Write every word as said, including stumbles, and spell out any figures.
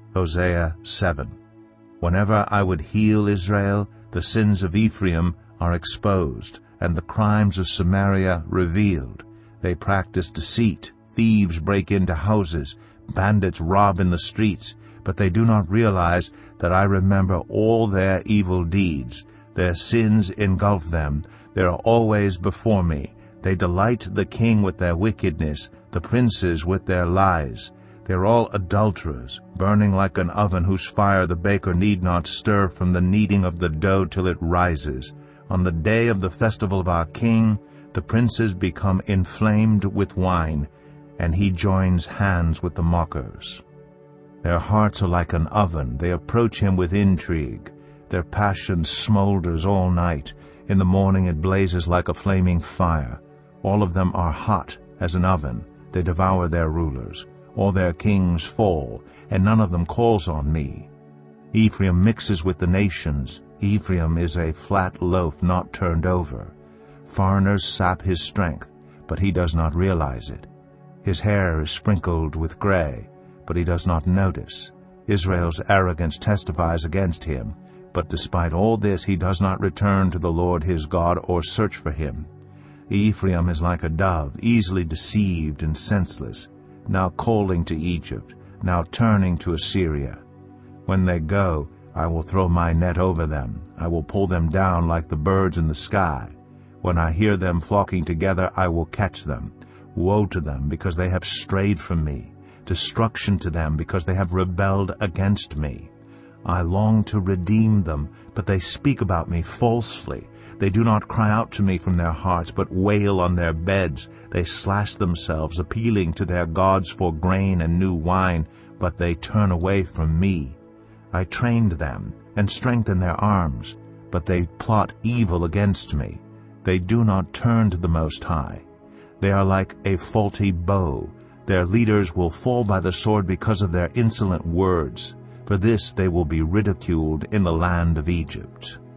Hosea seven. Whenever I would heal Israel, the sins of Ephraim are exposed, and the crimes of Samaria revealed. They practice deceit, thieves break into houses, bandits rob in the streets, but they do not realize that I remember all their evil deeds. Their sins engulf them. They are always before me. They delight the king with their wickedness, the princes with their lies. They are all adulterers, burning like an oven whose fire the baker need not stir from the kneading of the dough till it rises. On the day of the festival of our king, the princes become inflamed with wine, and he joins hands with the mockers. Their hearts are like an oven. They approach him with intrigue. Their passion smolders all night. In the morning it blazes like a flaming fire. All of them are hot as an oven. They devour their rulers. All their kings fall, and none of them calls on me. Ephraim mixes with the nations. Ephraim is a flat loaf not turned over. Foreigners sap his strength, but he does not realize it. His hair is sprinkled with gray, but he does not notice. Israel's arrogance testifies against him, but despite all this he does not return to the Lord his God or search for him. Ephraim is like a dove, easily deceived and senseless, now calling to Egypt, now turning to Assyria. When they go, I will throw my net over them. I will pull them down like the birds in the sky. When I hear them flocking together, I will catch them. Woe to them, because they have strayed from me. Destruction to them, because they have rebelled against me. I long to redeem them, but they speak about me falsely. They do not cry out to me from their hearts, but wail on their beds. They slash themselves, appealing to their gods for grain and new wine, but they turn away from me. I trained them and strengthened their arms, but they plot evil against me. They do not turn to the Most High. They are like a faulty bow. Their leaders will fall by the sword because of their insolent words. For this they will be ridiculed in the land of Egypt.